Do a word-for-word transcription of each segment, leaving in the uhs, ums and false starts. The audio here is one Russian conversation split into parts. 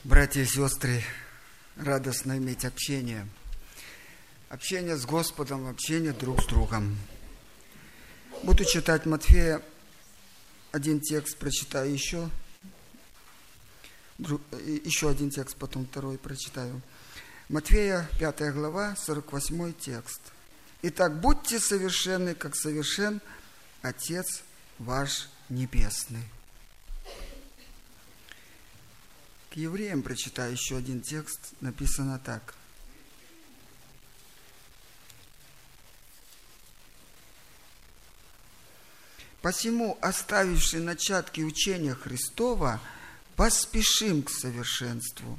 Братья и сестры, радостно иметь общение. Общение с Господом, общение друг с другом. Буду читать Матфея, один текст прочитаю еще. Еще один текст, потом второй прочитаю. Матфея, пятая глава, сорок восьмой текст. «Итак, будьте совершенны, как совершен Отец ваш Небесный». К евреям прочитаю еще один текст, написано так. «Посему, оставивши начатки учения Христова, поспешим к совершенству».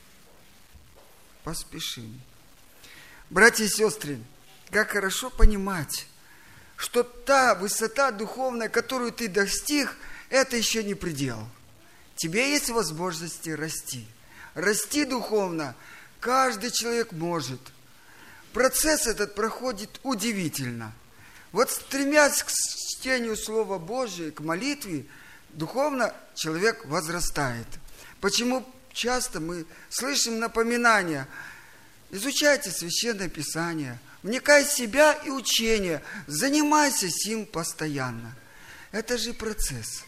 Поспешим. Братья и сестры, как хорошо понимать, что та высота духовная, которую ты достиг, это еще не предел. Тебе есть возможности расти. Расти духовно каждый человек может. Процесс этот проходит удивительно. Вот стремясь к чтению Слова Божия, к молитве, духовно человек возрастает. Почему часто мы слышим напоминания: изучайте Священное Писание, вникай в себя и учение, занимайся сим постоянно. Это же процесс.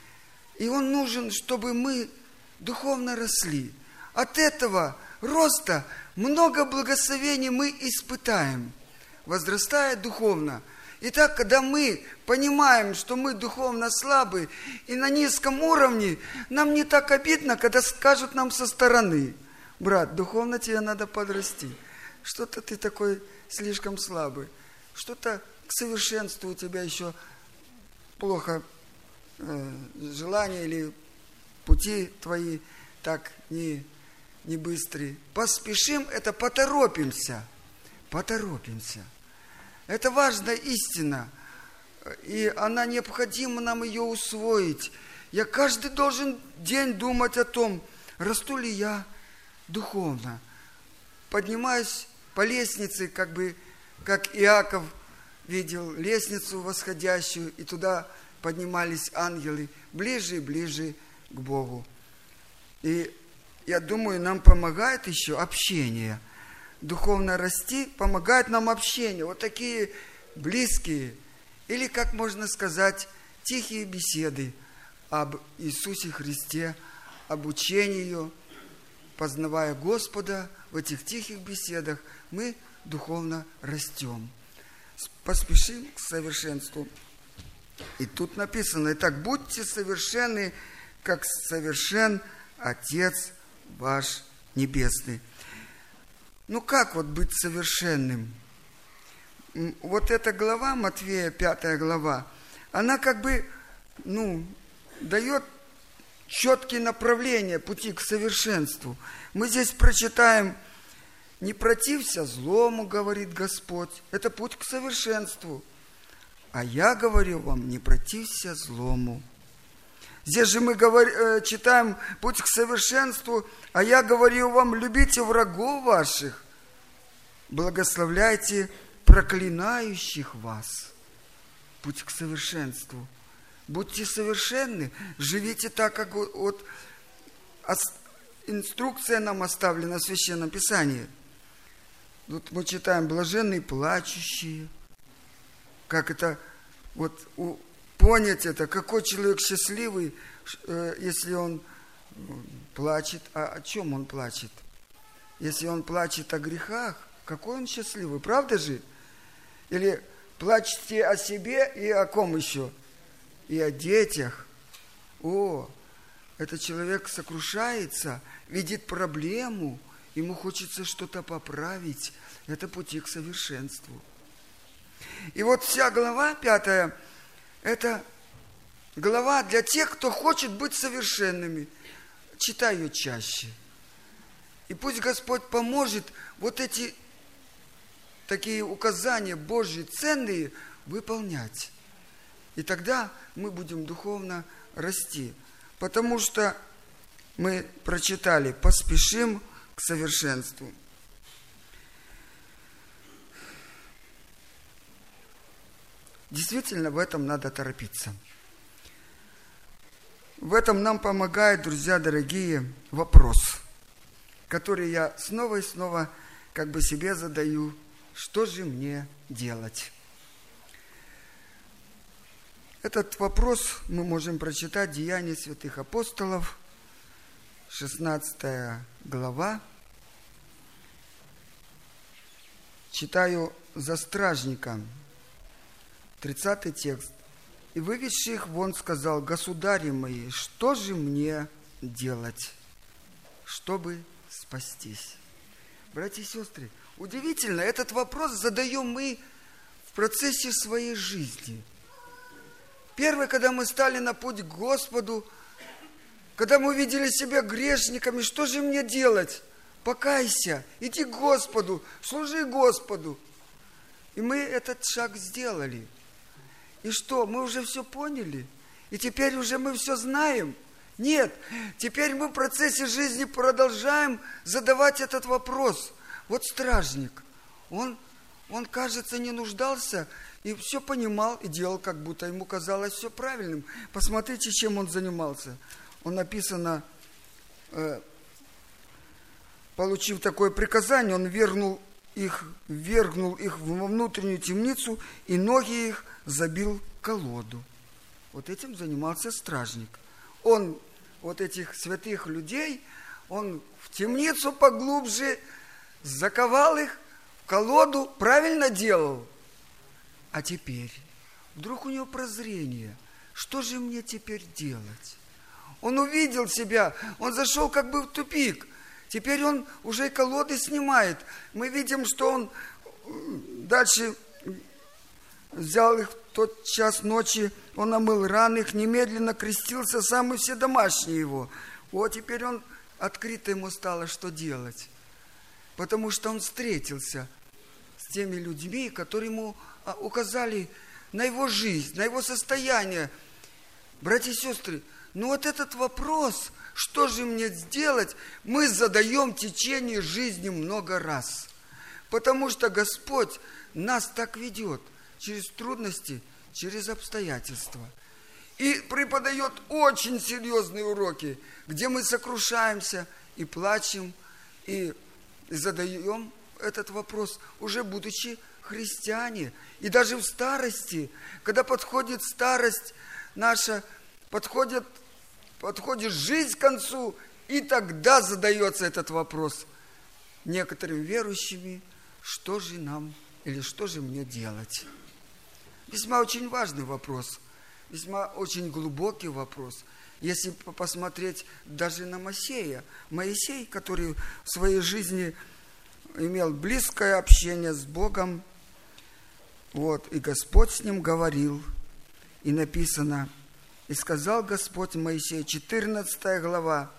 И он нужен, чтобы мы духовно росли. От этого роста много благословений мы испытаем, возрастая духовно. Итак, когда мы понимаем, что мы духовно слабы и на низком уровне, нам не так обидно, когда скажут нам со стороны: брат, духовно тебе надо подрасти. Что-то ты такой слишком слабый. Что-то к совершенству у тебя еще плохо э, желания или пути твои так не, не быстрые. Поспешим, это поторопимся. Поторопимся. Это важная истина, и она необходимо нам ее усвоить. Я каждый должен день думать о том, расту ли я духовно. Поднимаюсь по лестнице, как бы, как Иаков видел лестницу восходящую, и туда поднимались ангелы ближе и ближе к Богу. И я думаю, нам помогает еще общение. Духовно расти помогает нам общение. Вот такие близкие, или, как можно сказать, тихие беседы об Иисусе Христе, об учении, познавая Господа, в этих тихих беседах мы духовно растем. Поспешим к совершенству. И тут написано: итак, будьте совершенны, как совершен Отец ваш Небесный. Ну как вот быть совершенным? Вот эта глава, Матфея, пятая глава, она как бы, ну, дает четкие направления пути к совершенству. Мы здесь прочитаем: не протився злому, говорит Господь. Это путь к совершенству. А я говорю вам, не протився злому. Здесь же мы говор, читаем путь к совершенству, а я говорю вам, любите врагов ваших, благословляйте проклинающих вас. Путь к совершенству. Будьте совершенны, живите так, как вот инструкция нам оставлена в Священном Писании. Тут мы читаем: блаженные плачущие. Как это вот у понять это, какой человек счастливый, если он плачет. А о чем он плачет? Если он плачет о грехах, какой он счастливый, правда же? Или плачете о себе и о ком еще? И о детях. О, этот человек сокрушается, видит проблему, ему хочется что-то поправить. Это пути к совершенству. И вот вся глава пятая, это глава для тех, кто хочет быть совершенными. Читай ее чаще. И пусть Господь поможет вот эти такие указания Божьи ценные выполнять. И тогда мы будем духовно расти. Потому что мы прочитали: поспешим к совершенству. Действительно, в этом надо торопиться. В этом нам помогает, друзья дорогие, вопрос, который я снова и снова как бы себе задаю. Что же мне делать? Этот вопрос мы можем прочитать в Деяниях святых апостолов, шестнадцатая глава. Читаю за стражника, тридцатый текст. «И выведший их вон сказал: государи мои, что же мне делать, чтобы спастись?» Братья и сестры, удивительно, этот вопрос задаем мы в процессе своей жизни. Первое, когда мы стали на путь к Господу, когда мы увидели себя грешниками, что же мне делать? Покайся, иди к Господу, служи Господу. И мы этот шаг сделали. И что, мы уже все поняли? И теперь уже мы все знаем? Нет, теперь мы в процессе жизни продолжаем задавать этот вопрос. Вот стражник, он, он, кажется, не нуждался и все понимал и делал, как будто ему казалось все правильным. Посмотрите, чем он занимался. Он написано, э, получив такое приказание, он вернул их, ввергнул их во внутреннюю темницу и ноги их забил в колоду. Вот этим занимался стражник. Он вот этих святых людей, он в темницу поглубже заковал их в колоду, правильно делал. А теперь вдруг у него прозрение. Что же мне теперь делать? Он увидел себя, он зашел как бы в тупик. Теперь он уже и колоды снимает. Мы видим, что он дальше взял их в тот час ночи, он омыл раны их, немедленно крестился сам и все домашние его. Вот теперь он открыто ему стало, что делать. Потому что он встретился с теми людьми, которые ему указали на его жизнь, на его состояние. Братья и сестры, ну вот этот вопрос, что же мне сделать, мы задаем в течение жизни много раз. Потому что Господь нас так ведет, через трудности, через обстоятельства. И преподает очень серьезные уроки, где мы сокрушаемся и плачем, и задаем этот вопрос, уже будучи христиане. И даже в старости, когда подходит старость наша, подходит, подходит жизнь к концу, и тогда задается этот вопрос некоторыми верующими, что же нам или что же мне делать. Весьма очень важный вопрос, весьма очень глубокий вопрос. Если посмотреть даже на Моисея, Моисей, который в своей жизни имел близкое общение с Богом, вот, и Господь с ним говорил, и написано, и сказал Господь Моисею, четырнадцатая глава,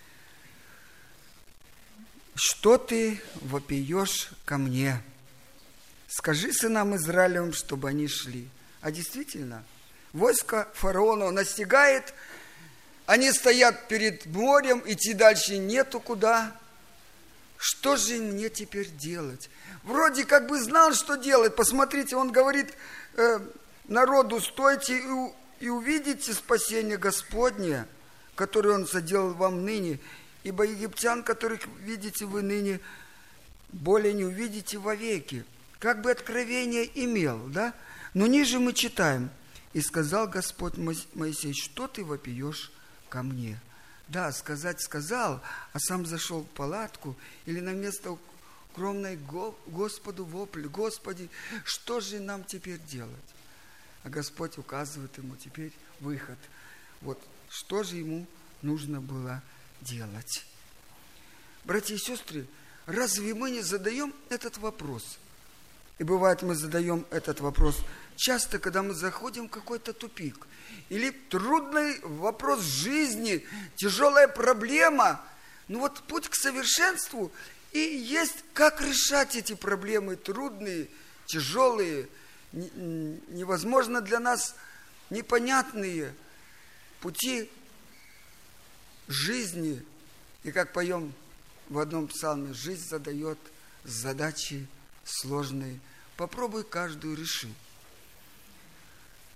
что ты вопиешь ко мне? Скажи сынам Израилевым, чтобы они шли. А действительно, войско фараона настигает, они стоят перед морем, идти дальше нету куда. Что же мне теперь делать? Вроде как бы знал, что делать. Посмотрите, он говорит э, народу, стойте и, и увидите спасение Господне, которое он соделал вам ныне. Ибо египтян, которых видите вы ныне, более не увидите вовеки. Как бы откровение имел, да? Но ниже мы читаем. И сказал Господь Моисей, что ты вопиешь ко мне? Да, сказать сказал, а сам зашел в палатку или на место укромное Господу вопль. Господи, что же нам теперь делать? А Господь указывает ему теперь выход. Вот что же ему нужно было делать? Братья и сестры, разве мы не задаем этот вопрос? И бывает, мы задаем этот вопрос часто, когда мы заходим в какой-то тупик. Или трудный вопрос жизни, тяжелая проблема. Ну вот путь к совершенству и есть, как решать эти проблемы трудные, тяжелые, невозможно для нас непонятные пути жизни. И как поем в одном псалме, жизнь задает задачи сложные. Попробуй каждую решить.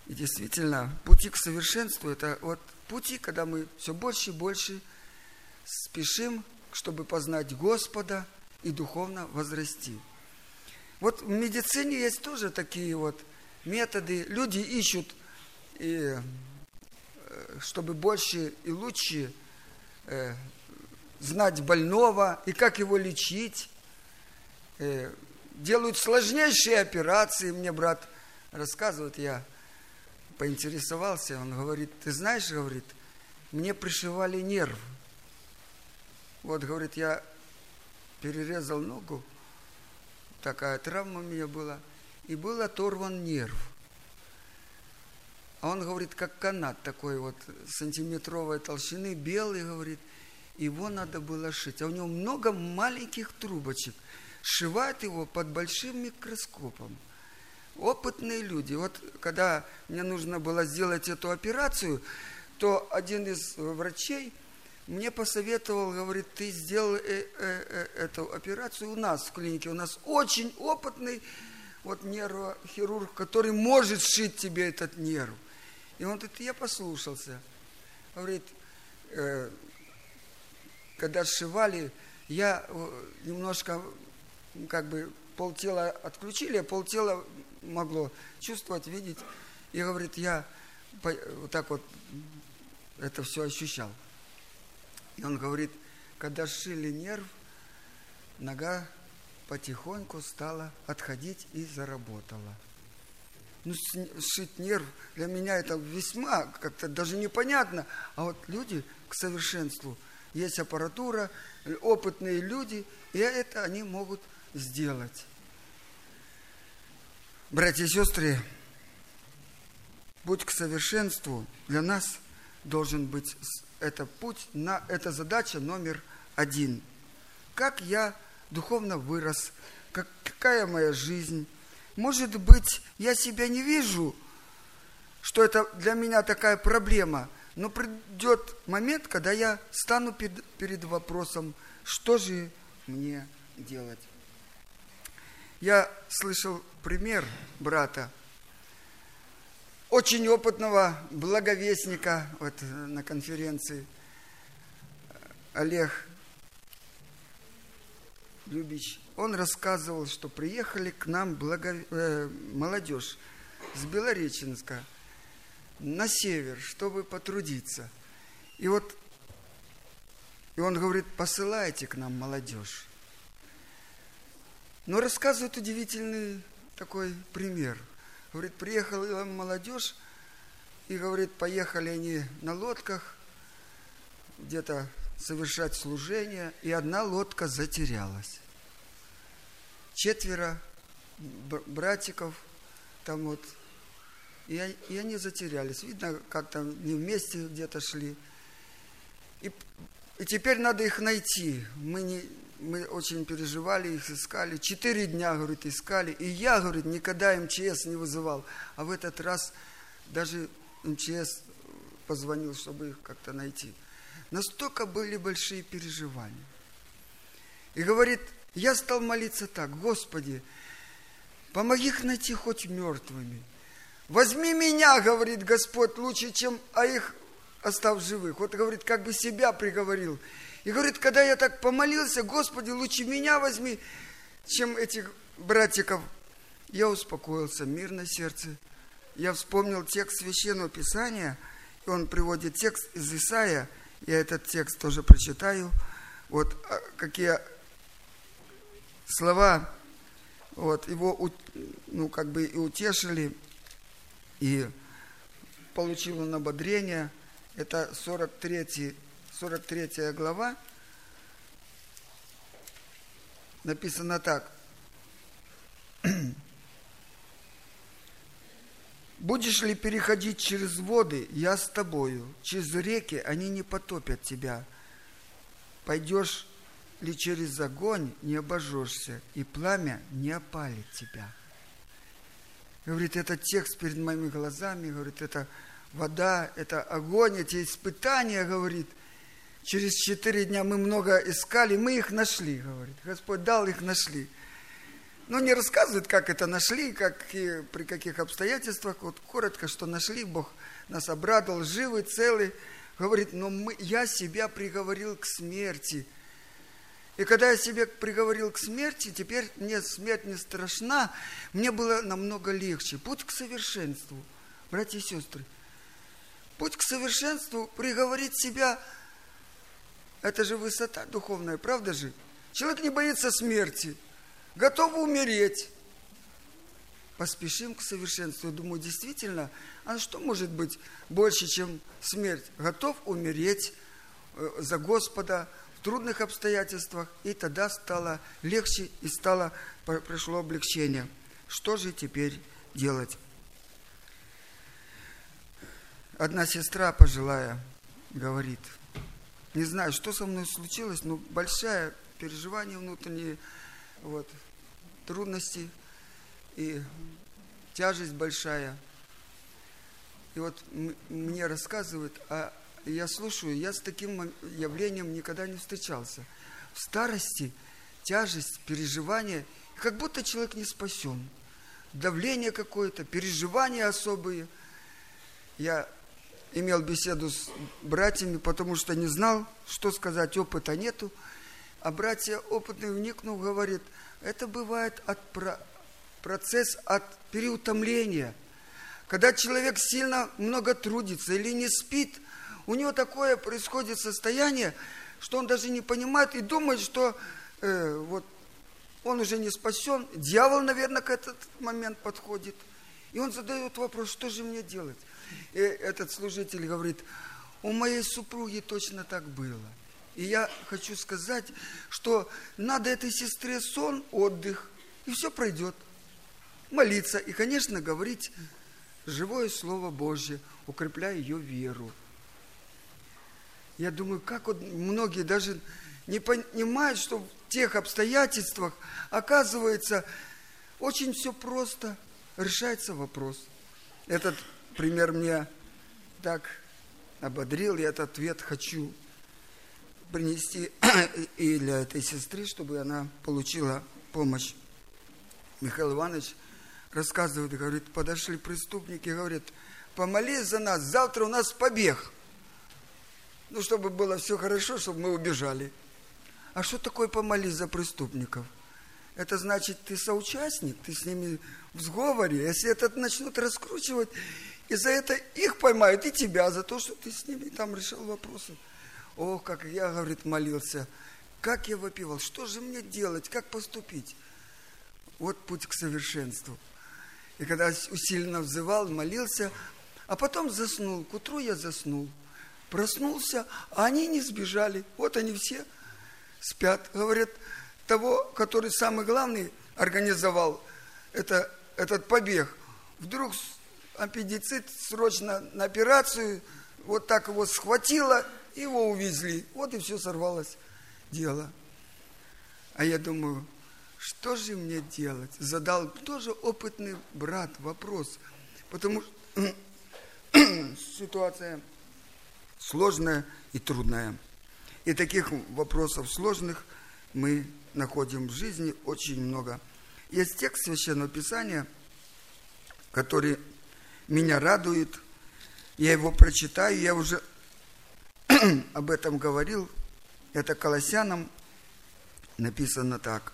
И действительно, пути к совершенству – это вот пути, когда мы все больше и больше спешим, чтобы познать Господа и духовно возрасти. Вот в медицине есть тоже такие вот методы. Люди ищут, и, чтобы больше и лучше э, знать больного и как его лечить. Э, делают сложнейшие операции. Мне брат рассказывает, я поинтересовался, он говорит, ты знаешь, говорит, мне пришивали нерв. Вот, говорит, я перерезал ногу, такая травма у меня была, и был оторван нерв. А он, говорит, как канат такой вот сантиметровой толщины, белый, говорит, его надо было шить. А у него много маленьких трубочек. Сшивают его под большим микроскопом. Опытные люди. Вот когда мне нужно было сделать эту операцию, то один из врачей мне посоветовал, говорит, ты сделал э, э, э, эту операцию у нас в клинике. У нас очень опытный вот нейрохирург, который может сшить тебе этот нерв. И он говорит, я послушался. Говорит, э, когда сшивали, я немножко, как бы, полтела отключили, а полтела могло чувствовать, видеть. И говорит, я вот так вот это все ощущал. И он говорит, когда сшили нерв, нога потихоньку стала отходить и заработала. Ну, сшить нерв, для меня это весьма как-то даже непонятно. А вот люди к совершенству, есть аппаратура, опытные люди, и это они могут сделать. Братья и сестры, путь к совершенству для нас должен быть, это путь, на, это задача номер один. Как я духовно вырос, как, какая моя жизнь. Может быть, я себя не вижу, что это для меня такая проблема, но придет момент, когда я стану перед, перед вопросом, что же мне делать. Я слышал пример брата, очень опытного благовестника вот, на конференции, Олег Любич. Он рассказывал, что приехали к нам благо... э, молодежь с Белореченска на север, чтобы потрудиться. И вот и он говорит, посылайте к нам молодежь. Но рассказывает удивительный такой пример. Говорит, приехала молодежь, и, говорит, поехали они на лодках где-то совершать служение, и одна лодка затерялась. Четверо братиков там вот, и, и они затерялись. Видно, как-то не вместе где-то шли. И, и теперь надо их найти. Мы, не, мы очень переживали, их искали. Четыре дня, говорит, искали. И я, говорит, никогда эм че эс не вызывал. А в этот раз даже эм че эс позвонил, чтобы их как-то найти. Настолько были большие переживания. И говорит, я стал молиться так, Господи, помоги их найти хоть мертвыми. Возьми меня, говорит Господь, лучше, чем а их оставь живых. Вот, говорит, как бы себя приговорил. И говорит, когда я так помолился, Господи, лучше меня возьми, чем этих братиков. Я успокоился, мир на сердце. Я вспомнил текст Священного Писания, и он приводит текст из Исаия. Я этот текст тоже прочитаю. Вот какие слова вот, его ну, как бы и утешили, и получил он ободрение. Это сорок третья глава. Написано так. «Будешь ли переходить через воды, я с тобою. Через реки они не потопят тебя. Пойдешь ли через огонь, не обожжешься, и пламя не опалит тебя». Говорит, этот текст перед моими глазами, говорит, это вода, это огонь, эти испытания, говорит. Через четыре дня мы много искали, мы их нашли, говорит. Господь дал, их нашли. Ну, не рассказывают, как это нашли, как и при каких обстоятельствах. Вот коротко, что нашли, Бог нас обрадовал, живы, целы. Говорит, но мы, я себя приговорил к смерти. И когда я себя приговорил к смерти, теперь мне смерть не страшна, мне было намного легче. Путь к совершенству, братья и сестры. Путь к совершенству, приговорить себя, это же высота духовная, правда же? Человек не боится смерти, готов умереть. Поспешим к совершенству. Я думаю, действительно, а что может быть больше, чем смерть? Готов умереть за Господа в трудных обстоятельствах. И тогда стало легче и стало, пришло облегчение. Что же теперь делать? Одна сестра пожилая говорит, не знаю, что со мной случилось, но большое переживание внутреннее, вот, трудности и тяжесть большая. И вот мне рассказывают, а я слушаю, я с таким явлением никогда не встречался. В старости тяжесть, переживание, как будто человек не спасен. Давление какое-то, переживания особые. Я имел беседу с братьями, потому что не знал, что сказать, опыта нету. А братья опытные, вникнув, говорит, это бывает от про... процесс от переутомления. Когда человек сильно много трудится или не спит, у него такое происходит состояние, что он даже не понимает и думает, что э, вот он уже не спасен. Дьявол, наверное, к этот момент подходит. И он задает вопрос, что же мне делать? И этот служитель говорит, у моей супруги точно так было. И я хочу сказать, что надо этой сестре сон, отдых, и все пройдет. Молиться и, конечно, говорить живое Слово Божье, укрепляя ее веру. Я думаю, как вот многие даже не понимают, что в тех обстоятельствах, оказывается, очень все просто, решается вопрос. Этот пример меня так ободрил, я этот ответ хочу принести и для этой сестры, чтобы она получила помощь. Михаил Иванович рассказывает, говорит, подошли преступники, говорит, помолись за нас, завтра у нас побег. Ну, чтобы было все хорошо, чтобы мы убежали. А что такое помолись за преступников? Это значит, ты соучастник, ты с ними в сговоре. Если это начнут раскручивать, и за это их поймают, и тебя, за то, что ты с ними там решил вопросы. Ох, как я, говорит, молился, как я вопивал, что же мне делать, как поступить? Вот путь к совершенству. И когда усиленно взывал, молился, а потом заснул, к утру я заснул, проснулся, а они не сбежали. Вот они все спят. Говорят, того, который самый главный организовал это, этот побег, вдруг аппендицит срочно на операцию, вот так его схватило, его увезли. Вот и все сорвалось дело. А я думаю, что же мне делать? Задал тоже опытный брат вопрос, потому что ситуация сложная и трудная. И таких вопросов сложных мы находим в жизни очень много. Есть текст Священного Писания, который меня радует. Я его прочитаю, я уже об этом говорил. Это Колоссянам написано так.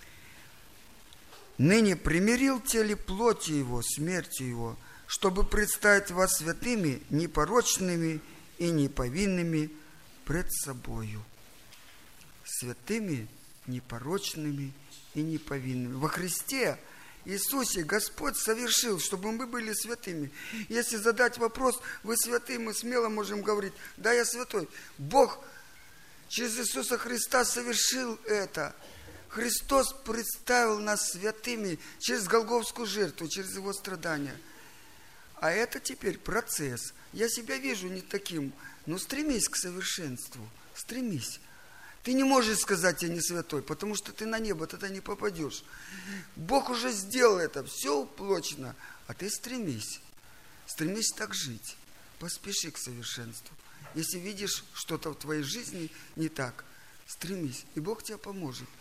«Ныне примирил теле плоти его, смертью его, чтобы представить вас святыми, непорочными и неповинными пред собою». Святыми, непорочными и неповинными. Во Христе Иисусе Господь совершил, чтобы мы были святыми. Если задать вопрос, вы святые, мы смело можем говорить, да, я святой. Бог через Иисуса Христа совершил это. Христос представил нас святыми через Голгофскую жертву, через Его страдания. А это теперь процесс. Я себя вижу не таким, но стремись к совершенству, стремись. Ты не можешь сказать, я не святой, потому что ты на небо тогда не попадешь. Бог уже сделал это, все уплочено, а ты стремись. Стремись так жить. Поспеши к совершенству. Если видишь что-то в твоей жизни не так, стремись, и Бог тебе поможет.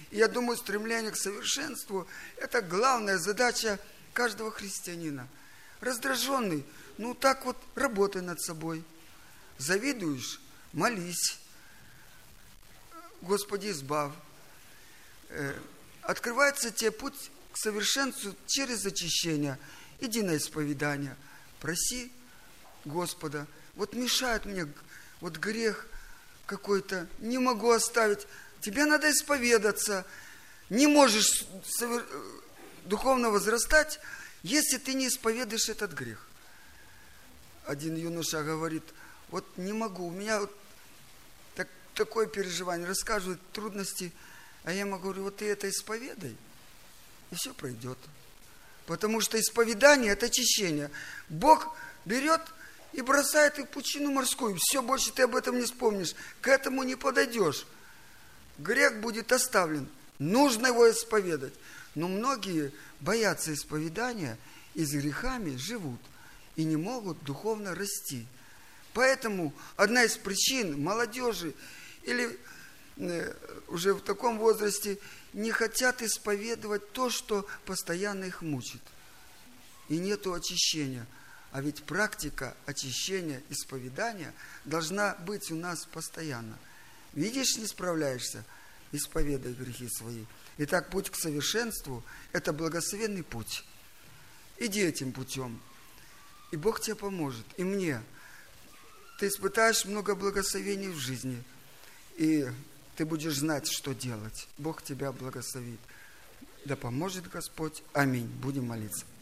И я думаю, стремление к совершенству – это главная задача каждого христианина. Раздраженный, ну так вот работай над собой. Завидуешь – молись. Господи, избавь. Открывается тебе путь к совершенству через очищение. Иди на исповедание. Проси Господа. Вот мешает мне вот грех какой-то. Не могу оставить. Тебе надо исповедаться. Не можешь совер... духовно возрастать, если ты не исповедуешь этот грех. Один юноша говорит, вот не могу, у меня вот так, такое переживание, рассказывают трудности, а я ему говорю, вот ты это исповедай, и все пройдет. Потому что исповедание – это очищение. Бог берет и бросает их в пучину морскую. Все, больше ты об этом не вспомнишь. К этому не подойдешь. Грех будет оставлен. Нужно его исповедать. Но многие боятся исповедания и с грехами живут и не могут духовно расти. Поэтому одна из причин молодежи или уже в таком возрасте не хотят исповедовать то, что постоянно их мучит. И нету очищения. А ведь практика очищения, исповедания должна быть у нас постоянно. Видишь, не справляешься, исповедай грехи свои. Итак, путь к совершенству – это благословенный путь. Иди этим путем, и Бог тебе поможет, и мне. Ты испытаешь много благословений в жизни, и ты будешь знать, что делать. Бог тебя благословит. Да поможет Господь. Аминь. Будем молиться.